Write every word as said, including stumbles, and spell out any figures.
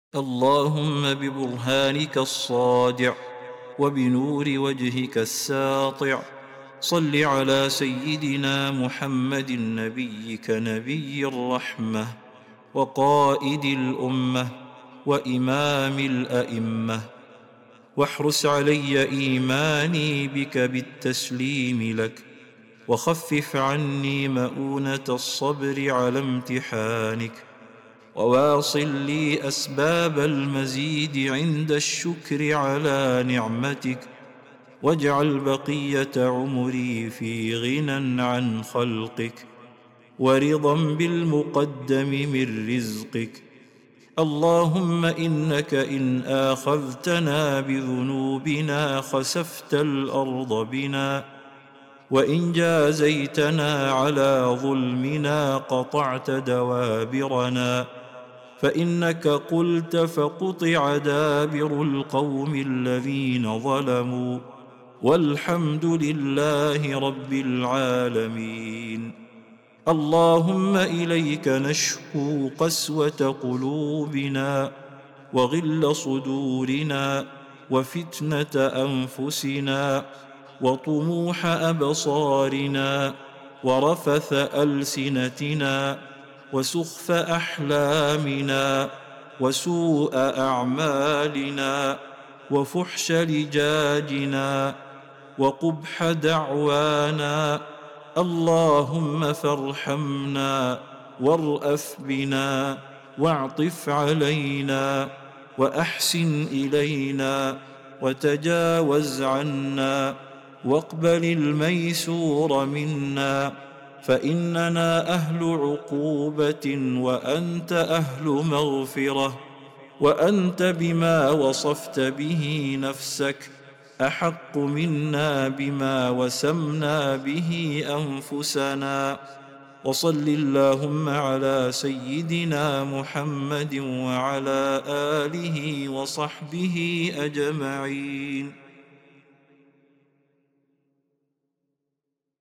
اللهم ببرهانك الصادع وبنور وجهك الساطع صل على سيدنا محمد نبيك نبي الرحمة وقائد الأمة وإمام الأئمة، واحرس علي إيماني بك بالتسليم لك، وخفف عني مؤونة الصبر على امتحانك، وواصل لي أسباب المزيد عند الشكر على نعمتك، واجعل بقية عمري في غنى عن خلقك ورضا بالمقدم من رزقك. اللهم إنك إن آخذتنا بذنوبنا خسفت الأرض بنا، وإن جازيتنا على ظلمنا قطعت دوابرنا، فإنك قلت فقطع دابر القوم الذين ظلموا، والحمد لله رب العالمين. اللهم إليك نشكو قسوة قلوبنا وغل صدورنا وفتنة أنفسنا وطموح أبصارنا ورفث ألسنتنا وسخف أحلامنا وسوء أعمالنا وفحش لجاجنا وقبح دعوانا. اللهم فارحمنا وارأف بنا واعطف علينا وأحسن إلينا وتجاوز عنا واقبل الميسور منا، فإننا أهل عقوبة وأنت أهل مغفرة، وأنت بما وصفت به نفسك أحق منا بما وسمنا به أنفسنا. وصل اللهم على سيدنا محمد وعلى آله وصحبه أجمعين.